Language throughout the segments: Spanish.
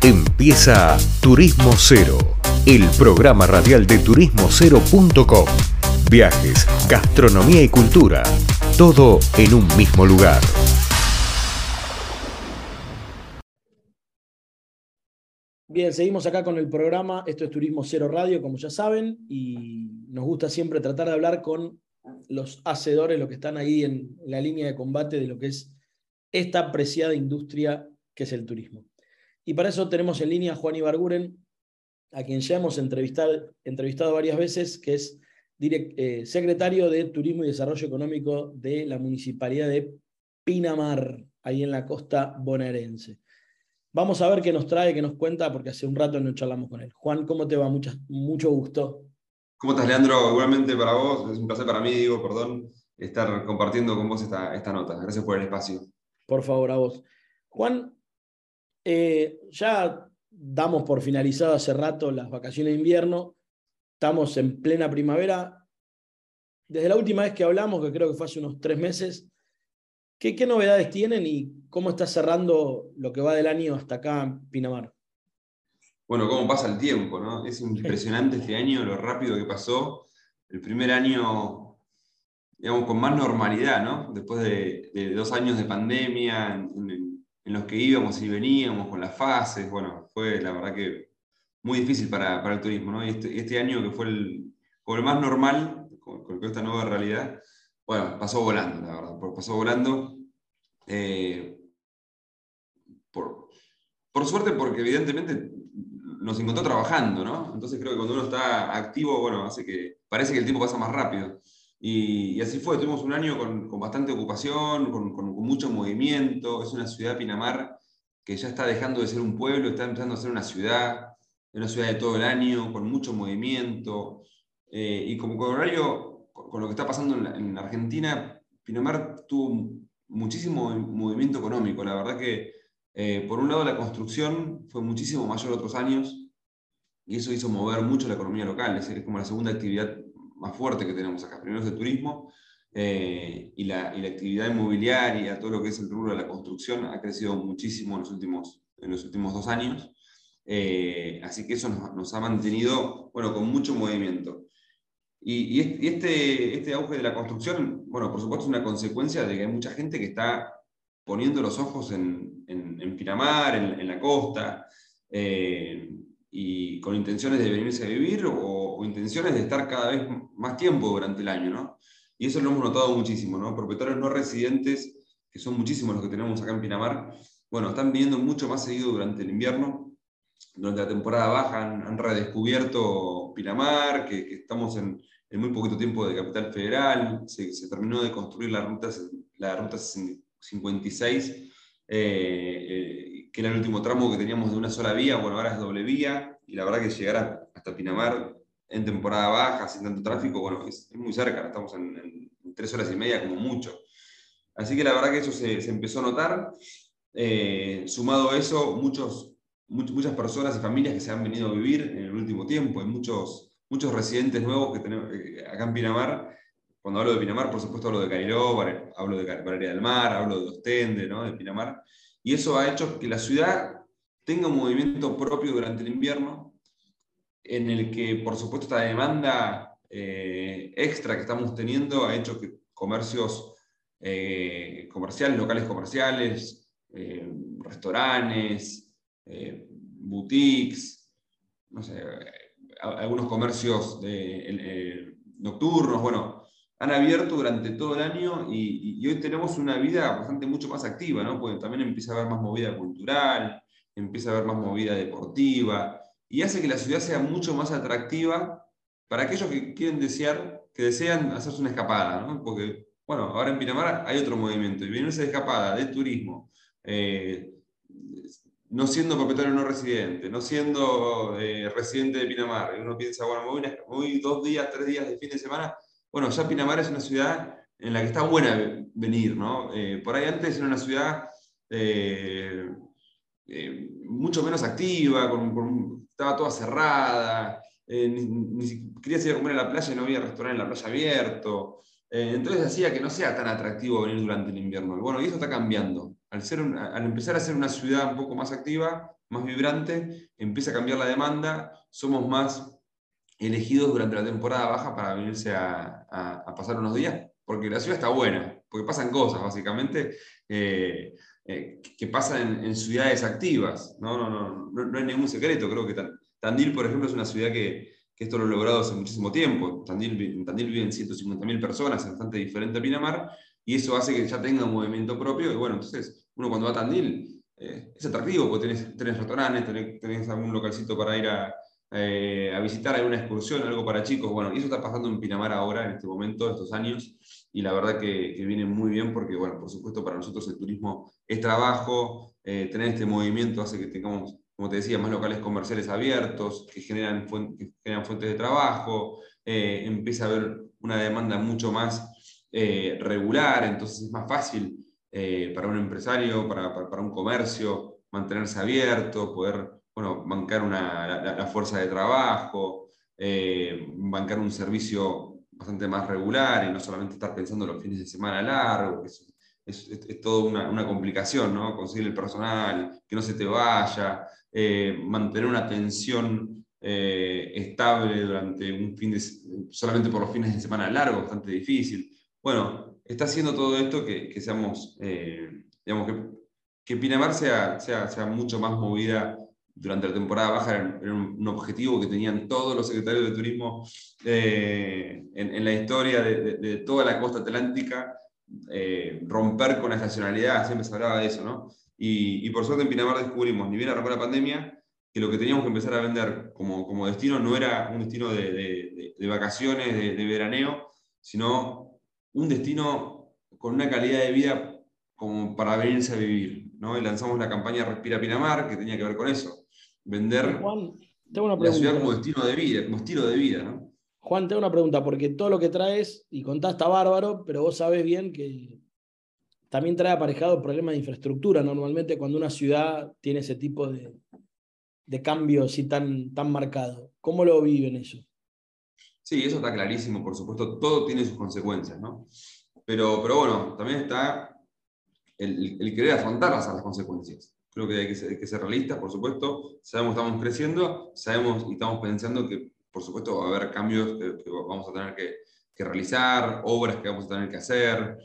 Empieza Turismo Cero, el programa radial de turismocero.com. Viajes, gastronomía y cultura, todo en un mismo lugar. Bien, seguimos acá con el programa. Esto es Turismo Cero Radio, como ya saben, y nos gusta siempre tratar de hablar con los hacedores, los que están ahí en la línea de combate de lo que es esta apreciada industria que es el turismo. Y para eso tenemos en línea a Juan Ibarguren, a quien ya hemos entrevistado varias veces, que es secretario de Turismo y Desarrollo Económico de la Municipalidad de Pinamar, ahí en la costa bonaerense. Vamos a ver qué nos trae, qué nos cuenta, porque hace un rato no charlamos con él. Juan, ¿cómo te va? Mucho gusto. ¿Cómo estás, Leandro? Igualmente para vos, es un placer para mí, Diego, perdón, estar compartiendo con vos esta nota. Gracias por el espacio. Por favor, a vos. Juan, ya damos por finalizado hace rato las vacaciones de invierno, estamos en plena primavera. Desde la última vez que hablamos, que creo que fue hace unos 3 meses, ¿qué novedades tienen y cómo está cerrando lo que va del año hasta acá en Pinamar? Bueno, cómo pasa el tiempo, ¿no? Es impresionante este año, lo rápido que pasó. El primer año, digamos, con más normalidad, ¿no? Después de 2 años de pandemia, en los que íbamos y veníamos con las fases, bueno, fue la verdad que muy difícil para el turismo, ¿no? Y este año que fue como el más normal, con esta nueva realidad, bueno, pasó volando, la verdad, pasó volando. Por suerte, porque evidentemente nos encontró trabajando, ¿no? Entonces creo que cuando uno está activo, bueno, parece que el tiempo pasa más rápido. Y así fue, tuvimos un año con bastante ocupación, con mucho movimiento. Es una ciudad, Pinamar, que ya está dejando de ser un pueblo, está empezando a ser una ciudad de todo el año, con mucho movimiento. Y como horario, con lo que está pasando en Argentina, Pinamar tuvo muchísimo movimiento económico. La verdad que por un lado, la construcción fue muchísimo mayor otros años y eso hizo mover mucho la economía local. Es como la segunda actividad más fuerte que tenemos acá. Primero es el turismo y la actividad inmobiliaria, todo lo que es el rubro de la construcción, ha crecido muchísimo en los últimos 2 años. Así que eso nos ha mantenido, bueno, con mucho movimiento. Y este auge de la construcción, bueno, por supuesto es una consecuencia de que hay mucha gente que está poniendo los ojos en Pinamar, en la costa, y con intenciones de venirse a vivir o intenciones de estar cada vez más tiempo durante el año, ¿no? Y eso lo hemos notado muchísimo, ¿no? Propietarios no residentes, que son muchísimos los que tenemos acá en Pinamar, bueno, están viniendo mucho más seguido durante el invierno. Durante la temporada baja han redescubierto Pinamar, que estamos en muy poquito tiempo de Capital Federal. Se terminó de construir la ruta 56, que era el último tramo que teníamos de una sola vía. Bueno, ahora es doble vía, y la verdad que llegar hasta Pinamar en temporada baja, sin tanto tráfico, bueno, es muy cerca, estamos en 3 horas y media como mucho. Así que la verdad que eso se empezó a notar. Sumado a eso, muchas personas y familias que se han venido a vivir en el último tiempo. Hay muchos residentes nuevos que tenemos acá en Pinamar. Cuando hablo de Pinamar, por supuesto hablo de Cairó, hablo de Valeria del Mar, hablo de Ostende, ¿no? De Pinamar. Y eso ha hecho que la ciudad tenga un movimiento propio durante el invierno, en el que, por supuesto, esta demanda extra que estamos teniendo ha hecho que comercios comerciales, locales comerciales, restaurantes, boutiques, no sé, algunos comercios nocturnos, bueno, han abierto durante todo el año y hoy tenemos una vida bastante mucho más activa, ¿no? Porque también empieza a haber más movida cultural, empieza a haber más movida deportiva, y hace que la ciudad sea mucho más atractiva para aquellos que desean hacerse una escapada, ¿no? Porque, bueno, ahora en Pinamar hay otro movimiento, y venirse de escapada, de turismo, no siendo propietario no residente, no siendo residente de Pinamar, y uno piensa, bueno, me voy 2 días, 3 días de fin de semana. Bueno, ya Pinamar es una ciudad en la que está buena venir, ¿no? Por ahí antes era una ciudad mucho menos activa, estaba toda cerrada, querías ir a comer a la playa y no había restaurante en la playa abierto. Entonces hacía que no sea tan atractivo venir durante el invierno. Y bueno, y eso está cambiando. al empezar a ser una ciudad un poco más activa, más vibrante, empieza a cambiar la demanda, somos más elegidos durante la temporada baja para venirse a pasar unos días, porque la ciudad está buena, porque pasan cosas, básicamente, que pasan en ciudades activas. No hay ningún secreto. Creo que Tandil, por ejemplo, es una ciudad que esto lo ha logrado hace muchísimo tiempo. En Tandil viven 150.000 personas, es bastante diferente a Pinamar, y eso hace que ya tenga un movimiento propio. Y bueno, entonces, uno cuando va a Tandil es atractivo, porque tenés restaurantes, tenés algún localcito para ir a visitar, alguna excursión, algo para chicos. Bueno, y eso está pasando en Pinamar ahora, en este momento, estos años, y la verdad que viene muy bien porque, bueno, por supuesto para nosotros el turismo es trabajo, tener este movimiento hace que tengamos, como te decía, más locales comerciales abiertos, que generan fuentes de trabajo, empieza a haber una demanda mucho más regular, entonces es más fácil para un empresario, para un comercio, mantenerse abierto, poder, bueno, bancar la fuerza de trabajo, bancar un servicio bastante más regular y no solamente estar pensando en los fines de semana largos, es toda una complicación, ¿no? Conseguir el personal, que no se te vaya, mantener una atención estable durante solamente por los fines de semana largos, bastante difícil. Bueno, está haciendo todo esto que seamos, digamos, que Pinamar sea mucho más movida durante la temporada baja. Era un objetivo que tenían todos los secretarios de turismo en la historia de toda la costa atlántica, romper con la estacionalidad, siempre se hablaba de eso, ¿no? Y por suerte en Pinamar descubrimos, ni bien arrancó la pandemia, que lo que teníamos que empezar a vender como destino no era un destino de vacaciones, de veraneo, sino un destino con una calidad de vida como para venirse a vivir, ¿no? Y lanzamos la campaña Respira Pinamar, que tenía que ver con eso, vender Juan, tengo una la ciudad pregunta. como destino de vida, como estilo de vida, ¿no? Juan, tengo una pregunta, porque todo lo que traes y contás está bárbaro, pero vos sabés bien que también trae aparejado problemas de infraestructura. Normalmente cuando una ciudad tiene ese tipo de cambio así tan marcado. ¿Cómo lo viven eso? Sí, eso está clarísimo, por supuesto, todo tiene sus consecuencias, ¿no? Pero bueno, también está el querer afrontarlas a las consecuencias. Creo que hay que ser realistas, por supuesto. Sabemos que estamos creciendo, sabemos y estamos pensando que, por supuesto, va a haber cambios que vamos a tener que realizar, obras que vamos a tener que hacer,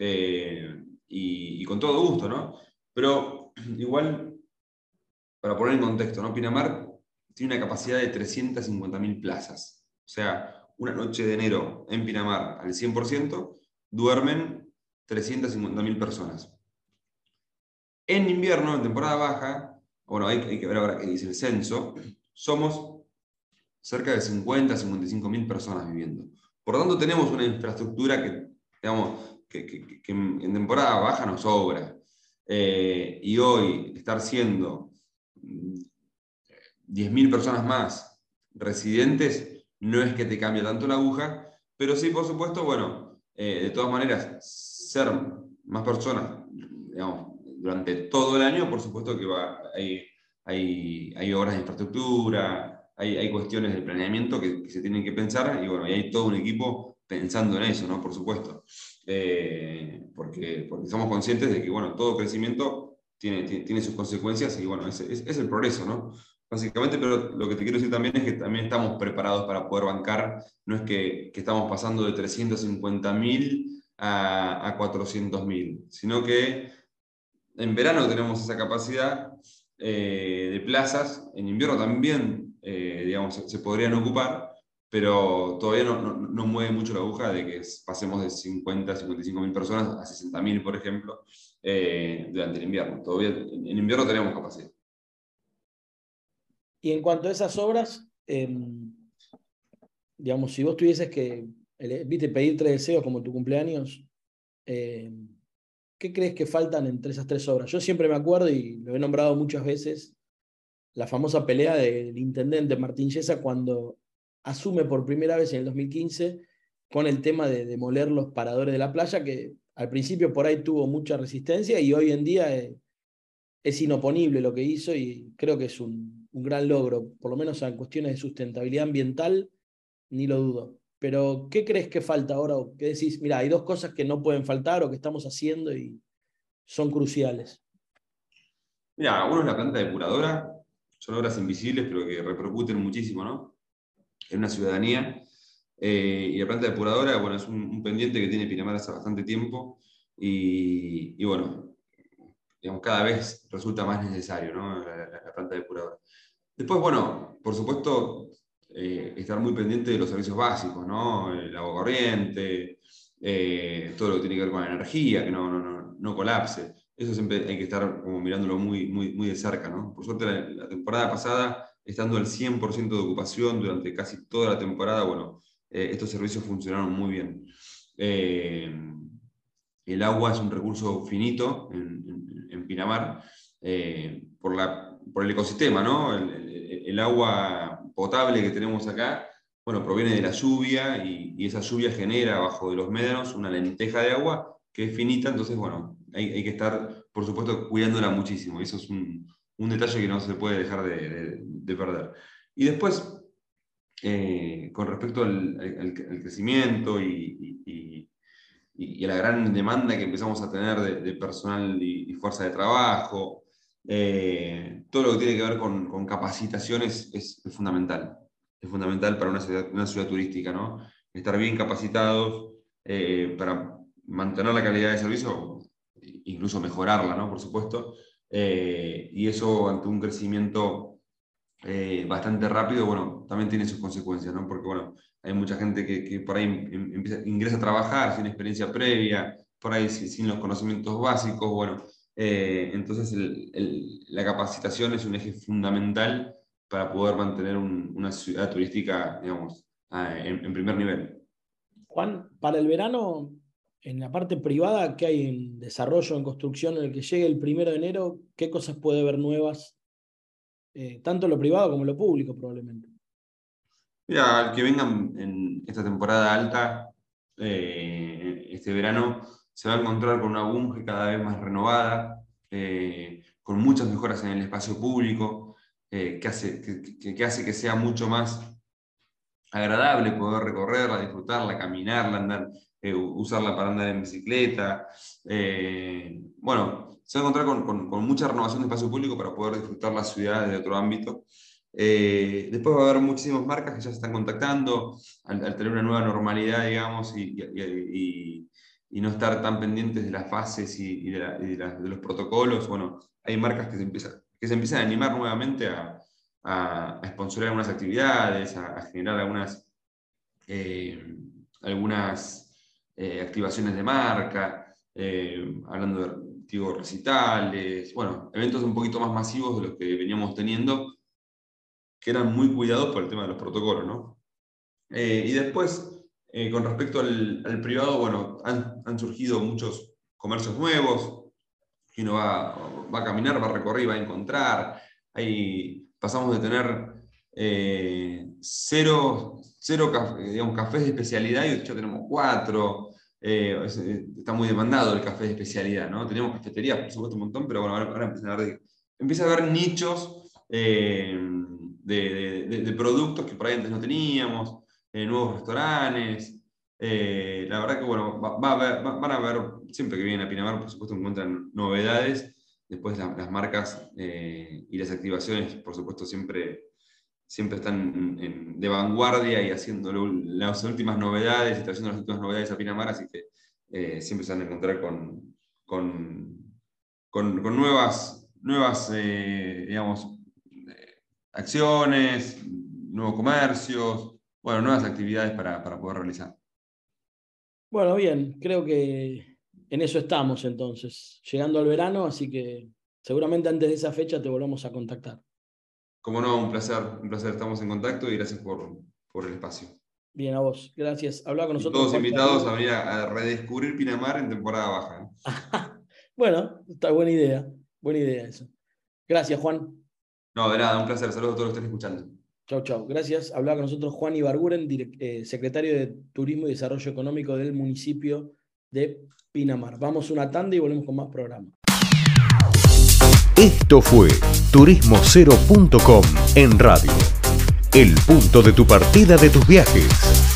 y con todo gusto, ¿no? Pero igual, para poner en contexto, ¿no? Pinamar tiene una capacidad de 350.000 plazas. O sea, una noche de enero en Pinamar al 100% duermen 350.000 personas. En invierno, en temporada baja, bueno, hay que ver ahora qué dice el censo, somos cerca de 55.000 personas viviendo. Por lo tanto, tenemos una infraestructura que, digamos, que en temporada baja nos sobra. Y hoy estar siendo 10.000 personas más residentes no es que te cambie tanto la aguja, pero sí, por supuesto, bueno, de todas maneras, ser más personas, digamos, durante todo el año, por supuesto que hay obras de infraestructura, hay cuestiones de planeamiento que se tienen que pensar, y bueno, y hay todo un equipo pensando en eso, ¿no? Por supuesto. Porque somos conscientes de que, bueno, todo crecimiento tiene sus consecuencias, y bueno, es el progreso, ¿no? Básicamente, pero lo que te quiero decir también es que también estamos preparados para poder bancar. No es que estamos pasando de 350.000 a 400.000, sino que en verano tenemos esa capacidad de plazas, en invierno también, digamos, se podrían ocupar, pero todavía no mueve mucho la aguja de que pasemos de 50 a 55.000 personas a 60.000, por ejemplo, durante el invierno. Todavía en invierno tenemos capacidad. Y en cuanto a esas obras, digamos, si vos tuvieses que, viste, pedir 3 deseos como tu cumpleaños, ¿qué crees que faltan entre esas 3 obras? Yo siempre me acuerdo, y lo he nombrado muchas veces, la famosa pelea del intendente Martín Yesa cuando asume por primera vez en el 2015 con el tema de demoler los paradores de la playa, que al principio por ahí tuvo mucha resistencia y hoy en día es inoponible lo que hizo, y creo que es un gran logro, por lo menos en cuestiones de sustentabilidad ambiental, ni lo dudo. Pero, ¿qué crees que falta ahora? ¿O qué decís? Mira, hay 2 cosas que no pueden faltar o que estamos haciendo y son cruciales. Mira, uno es la planta depuradora, son obras invisibles, pero que repercuten muchísimo, ¿no? En una ciudadanía. Y la planta depuradora, bueno, es un pendiente que tiene Pinamar hace bastante tiempo y bueno, digamos, cada vez resulta más necesario, ¿no? La planta depuradora. Después, bueno, por supuesto, estar muy pendiente de los servicios básicos, ¿no? El agua corriente, todo lo que tiene que ver con la energía, que no colapse. Eso siempre hay que estar como mirándolo muy de cerca, ¿no? Por suerte, la temporada pasada, estando al 100% de ocupación durante casi toda la temporada, bueno, estos servicios funcionaron muy bien. El agua es un recurso finito en Pinamar por el ecosistema, ¿no? El agua potable que tenemos acá, bueno, proviene de la lluvia y esa lluvia genera abajo de los médanos una lenteja de agua que es finita, entonces, bueno, hay que estar, por supuesto, cuidándola muchísimo. Eso es un detalle que no se puede dejar de perder. Y después, con respecto al crecimiento y a la gran demanda que empezamos a tener de personal y fuerza de trabajo, todo lo que tiene que ver con capacitaciones es fundamental. Es fundamental para una ciudad turística, ¿no? Estar bien capacitados para mantener la calidad de servicio, incluso mejorarla, ¿no? Por supuesto. Y eso ante un crecimiento bastante rápido, bueno, también tiene sus consecuencias, ¿no? Porque, bueno, hay mucha gente que por ahí ingresa a trabajar sin experiencia previa, por ahí sin los conocimientos básicos, bueno, entonces la capacitación es un eje fundamental para poder mantener una ciudad turística, digamos, en primer nivel. Juan, para el verano, en la parte privada, ¿qué hay en desarrollo, en construcción, en el que llegue el 1 de enero? ¿Qué cosas puede haber nuevas? Tanto lo privado como lo público, probablemente. Mira, al que vengan en esta temporada alta, este verano, se va a encontrar con una Bunge cada vez más renovada, con muchas mejoras en el espacio público, que hace que sea mucho más agradable poder recorrerla, disfrutarla, caminarla, andar, usarla para andar en bicicleta. Bueno, se va a encontrar con mucha renovación de espacio público para poder disfrutar la ciudad desde otro ámbito. Después va a haber muchísimas marcas que ya se están contactando al tener una nueva normalidad, digamos, y no estar tan pendientes de las fases y de los protocolos. Bueno, hay marcas que se empiezan a animar nuevamente a sponsorar algunas actividades, a generar algunas activaciones de marca, hablando de recitales, bueno, eventos un poquito más masivos de los que veníamos teniendo, que eran muy cuidados por el tema de los protocolos, ¿no? Y después, con respecto al privado, bueno, han surgido muchos comercios nuevos, que uno va a caminar, va a recorrer, va a encontrar. Pasamos de tener cero cafés de especialidad y ya tenemos 4. Está muy demandado el café de especialidad, ¿no? Teníamos cafeterías, por supuesto, un montón, pero bueno, ahora empieza a haber nichos de productos que por ahí antes no teníamos, nuevos restaurantes. La verdad que, bueno, van a haber, siempre que vienen a Pinamar, por supuesto, encuentran novedades. Después las marcas y las activaciones, por supuesto, siempre están de vanguardia y haciendo las últimas novedades y trayendo las últimas novedades a Pinamar, así que siempre se van a encontrar con nuevas digamos, acciones, nuevos comercios, bueno, nuevas actividades para poder realizar. Bueno, bien, creo que en eso estamos entonces, llegando al verano, así que seguramente antes de esa fecha te volvamos a contactar. Como no, un placer, estamos en contacto y gracias por el espacio. Bien, a vos, gracias. Habla con nosotros. Todos invitados a venir a redescubrir Pinamar en temporada baja. Bueno, está buena idea eso. Gracias, Juan. No, de nada, un placer, saludos a todos los que estén escuchando. Chau. Gracias. Hablaba con nosotros Juan Ibarguren, secretario de Turismo y Desarrollo Económico del municipio de Pinamar. Vamos una tanda y volvemos con más programa. Esto fue turismocero.com en radio. El punto de tu partida de tus viajes.